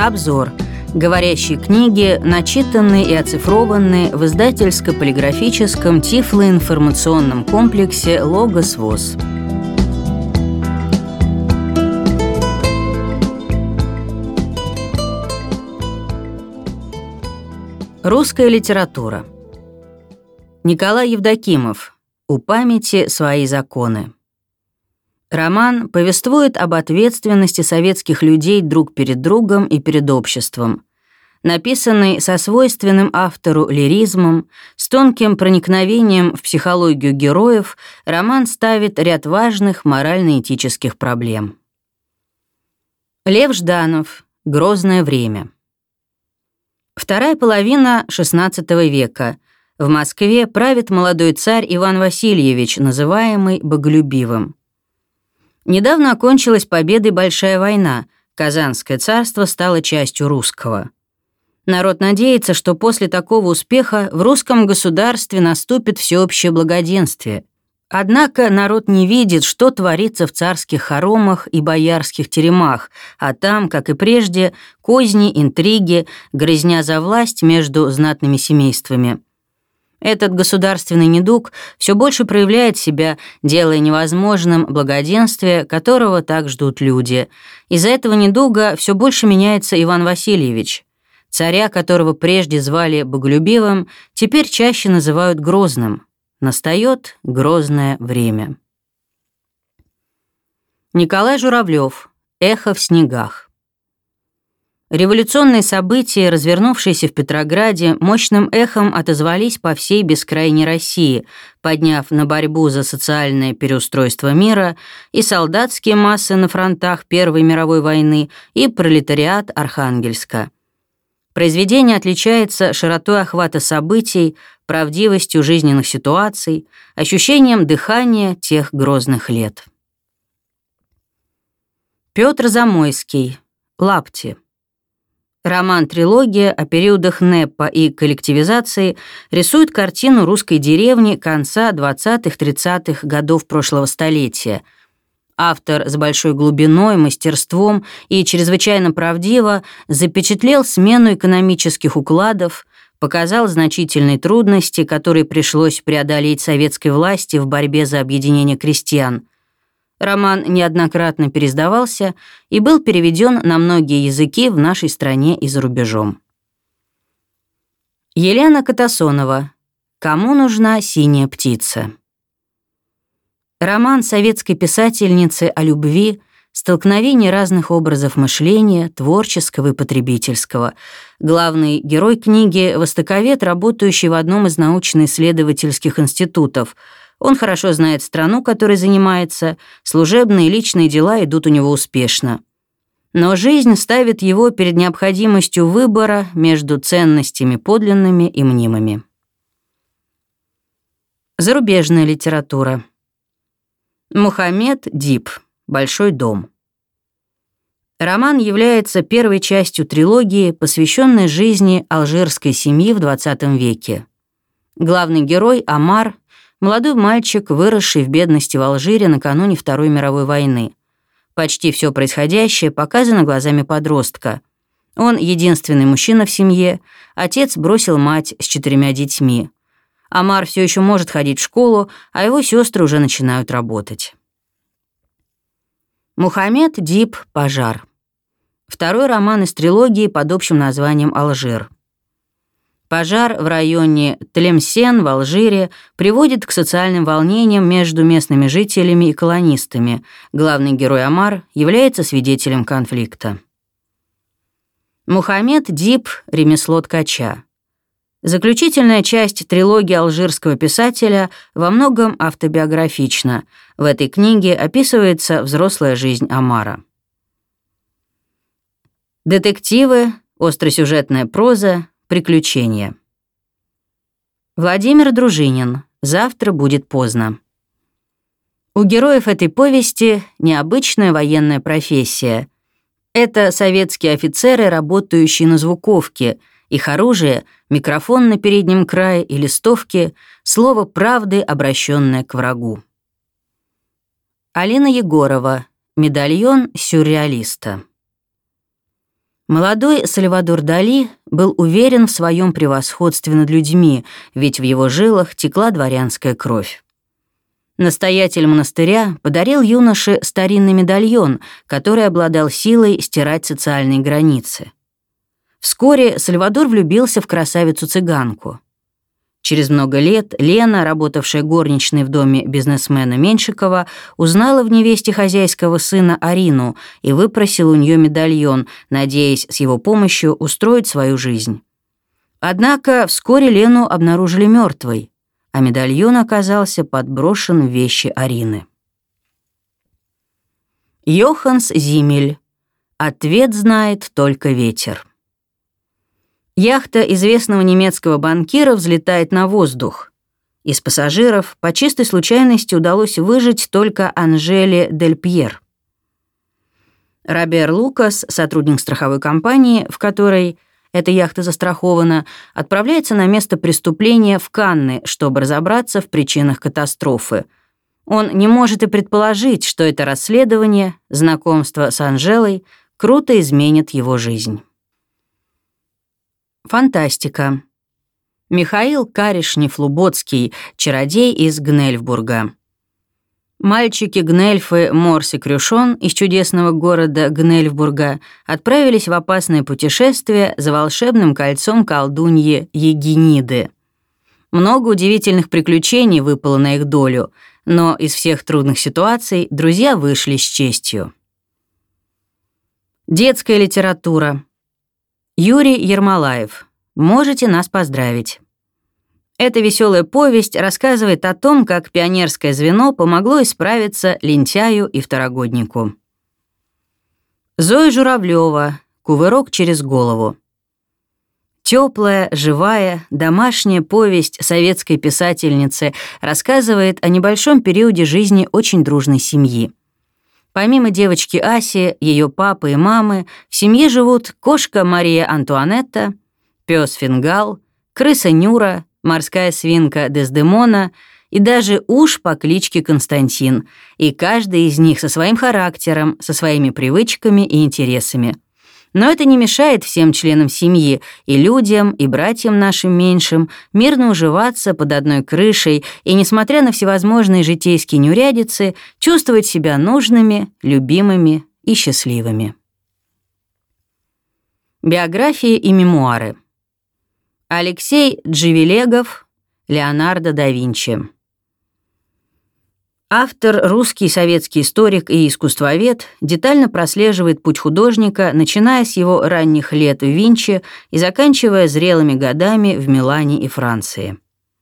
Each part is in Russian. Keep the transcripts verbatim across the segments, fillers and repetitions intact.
Обзор. Говорящие книги начитаны и оцифрованы в издательско-полиграфическом тифлоинформационном комплексе «Логос ВОС». Русская литература. Николай Евдокимов. «У памяти свои законы». Роман повествует об ответственности советских людей друг перед другом и перед обществом. Написанный со свойственным автору лиризмом, с тонким проникновением в психологию героев, роман ставит ряд важных морально-этических проблем. Лев Жданов. «Грозное время». Вторая половина шестнадцатого века. В Москве правит молодой царь Иван Васильевич, называемый Боголюбивым. Недавно окончилась победой Большая война, Казанское царство стало частью русского. Народ надеется, что после такого успеха в русском государстве наступит всеобщее благоденствие. Однако народ не видит, что творится в царских хоромах и боярских теремах, а там, как и прежде, козни, интриги, грызня за власть между знатными семействами. Этот государственный недуг все больше проявляет себя, делая невозможным благоденствие, которого так ждут люди. Из-за этого недуга все больше меняется Иван Васильевич. Царя, которого прежде звали Боголюбивым, теперь чаще называют Грозным. Настает грозное время. Николай Журавлев. «Эхо в снегах». Революционные события, развернувшиеся в Петрограде, мощным эхом отозвались по всей бескрайней России, подняв на борьбу за социальное переустройство мира и солдатские массы на фронтах Первой мировой войны, и пролетариат Архангельска. Произведение отличается широтой охвата событий, правдивостью жизненных ситуаций, ощущением дыхания тех грозных лет. Петр Замойский. «Лапти». Роман-трилогия о периодах НЭПа и коллективизации рисует картину русской деревни конца двадцатых-тридцатых годов прошлого столетия. Автор с большой глубиной, мастерством и чрезвычайно правдиво запечатлел смену экономических укладов, показал значительные трудности, которые пришлось преодолеть советской власти в борьбе за объединение крестьян. Роман неоднократно переиздавался и был переведен на многие языки в нашей стране и за рубежом. Елена Катасонова. «Кому нужна синяя птица». Роман советской писательницы о любви, столкновении разных образов мышления, творческого и потребительского. Главный герой книги — востоковед, работающий в одном из научно-исследовательских институтов. Он хорошо знает страну, которой занимается, служебные и личные дела идут у него успешно. Но жизнь ставит его перед необходимостью выбора между ценностями подлинными и мнимыми. Зарубежная литература. Мухаммед Диб. «Большой дом». Роман является первой частью трилогии, посвященной жизни алжирской семьи в двадцатом веке. Главный герой — Омар, молодой мальчик, выросший в бедности в Алжире накануне Второй мировой войны. Почти все происходящее показано глазами подростка. Он единственный мужчина в семье, отец бросил мать с четырьмя детьми. Омар все еще может ходить в школу, а его сестры уже начинают работать. Мухаммед Диб. «Пожар». Второй роман из трилогии под общим названием «Алжир». Пожар в районе Тлемсен в Алжире приводит к социальным волнениям между местными жителями и колонистами. Главный герой Омар является свидетелем конфликта. Мухаммед Диб. «Ремесло ткача». Заключительная часть трилогии алжирского писателя во многом автобиографична. В этой книге описывается взрослая жизнь Омара. Детективы, остросюжетная проза, приключения. Владимир Дружинин. «Завтра будет поздно». У героев этой повести необычная военная профессия. Это советские офицеры, работающие на звуковке. Их оружие — микрофон на переднем крае и листовки, слово правды, обращенное к врагу. Алина Егорова. «Медальон сюрреалиста». Молодой Сальвадор Дали был уверен в своем превосходстве над людьми, ведь в его жилах текла дворянская кровь. Настоятель монастыря подарил юноше старинный медальон, который обладал силой стирать социальные границы. Вскоре Сальвадор влюбился в красавицу-цыганку. Через много лет Лена, работавшая горничной в доме бизнесмена Меньшикова, узнала в невесте хозяйского сына Арину и выпросила у нее медальон, надеясь с его помощью устроить свою жизнь. Однако вскоре Лену обнаружили мертвой, а медальон оказался подброшен в вещи Арины. Йоханс Зиммель. Ответ знает только ветер. Яхта известного немецкого банкира взлетает на воздух. Из пассажиров по чистой случайности удалось выжить только Анжеле Дель Пьер. Робер Лукас, сотрудник страховой компании, в которой эта яхта застрахована, отправляется на место преступления в Канны, чтобы разобраться в причинах катастрофы. Он не может и предположить, что это расследование, знакомство с Анжелой, круто изменит его жизнь. Фантастика. Михаил Каришнев-Луботский, чародей из Гнельфбурга. Мальчики-гнельфы Морс и Крюшон из чудесного города Гнельфбурга отправились в опасное путешествие за волшебным кольцом колдуньи Егиниды. Много удивительных приключений выпало на их долю, но из всех трудных ситуаций друзья вышли с честью. Детская литература. Юрий Ермолаев. Можете нас поздравить. Эта веселая повесть рассказывает о том, как пионерское звено помогло исправиться лентяю и второгоднику. Зоя Журавлева. Кувырок через голову. Теплая, живая, домашняя повесть советской писательницы рассказывает о небольшом периоде жизни очень дружной семьи. Помимо девочки Аси, ее папы и мамы, в семье живут кошка Мария Антуанетта, пес Фингал, крыса Нюра, морская свинка Дездемона и даже уж по кличке Константин, и каждый из них со своим характером, со своими привычками и интересами. Но это не мешает всем членам семьи, и людям, и братьям нашим меньшим, мирно уживаться под одной крышей и, несмотря на всевозможные житейские неурядицы, чувствовать себя нужными, любимыми и счастливыми. Биографии и мемуары. Алексей Дживелегов, Леонардо да Винчи. Автор, русский и советский историк и искусствовед, детально прослеживает путь художника, начиная с его ранних лет в Винчи и заканчивая зрелыми годами в Милане и Франции.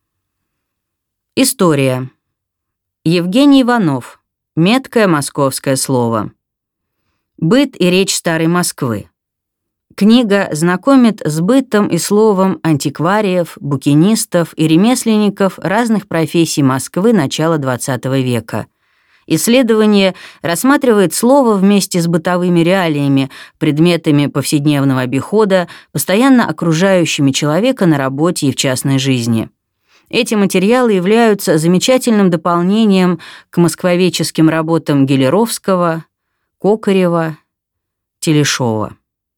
История. Евгений Иванов. Меткое московское слово. Быт и речь старой Москвы. Книга знакомит с бытом и словом антиквариев, букинистов и ремесленников разных профессий Москвы начала двадцатого века. Исследование рассматривает слово вместе с бытовыми реалиями, предметами повседневного обихода, постоянно окружающими человека на работе и в частной жизни. Эти материалы являются замечательным дополнением к москвоведческим работам Гелеровского, Кокарева, Телешова.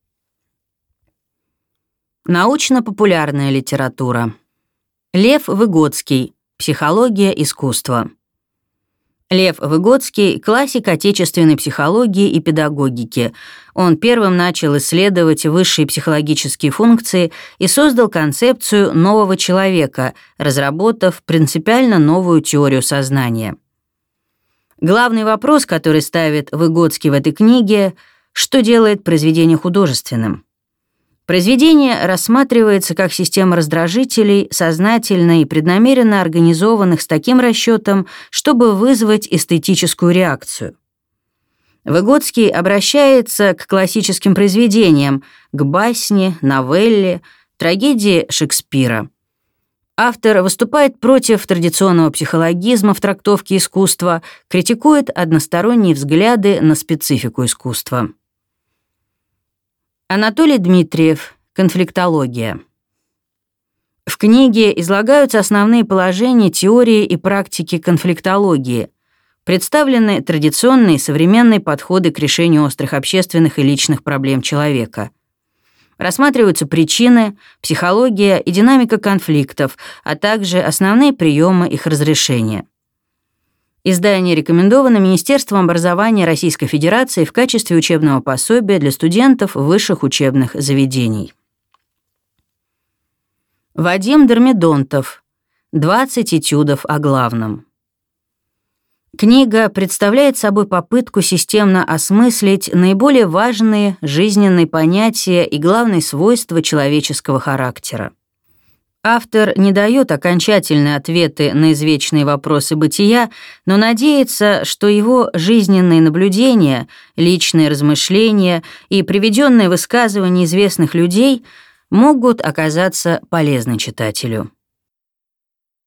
Научно-популярная литература. Лев Выгодский. Психология искусства. Лев Выгодский — классик отечественной психологии и педагогики. Он первым начал исследовать высшие психологические функции и создал концепцию нового человека, разработав принципиально новую теорию сознания. Главный вопрос, который ставит Выгодский в этой книге — что делает произведение художественным? Произведение рассматривается как система раздражителей, сознательно и преднамеренно организованных с таким расчетом, чтобы вызвать эстетическую реакцию. Выгодский обращается к классическим произведениям, к басне, новелле, трагедии Шекспира. Автор выступает против традиционного психологизма в трактовке искусства, критикует односторонние взгляды на специфику искусства. Анатолий Дмитриев. Конфликтология. В книге излагаются основные положения теории и практики конфликтологии, представлены традиционные и современные подходы к решению острых общественных и личных проблем человека. Рассматриваются причины, психология и динамика конфликтов, а также основные приемы их разрешения. Издание рекомендовано Министерством образования Российской Федерации в качестве учебного пособия для студентов высших учебных заведений. Вадим Дормидонтов. «двадцать этюдов о главном». Книга представляет собой попытку системно осмыслить наиболее важные жизненные понятия и главные свойства человеческого характера. Автор не дает окончательные ответы на извечные вопросы бытия, но надеется, что его жизненные наблюдения, личные размышления и приведенные высказывания известных людей могут оказаться полезны читателю.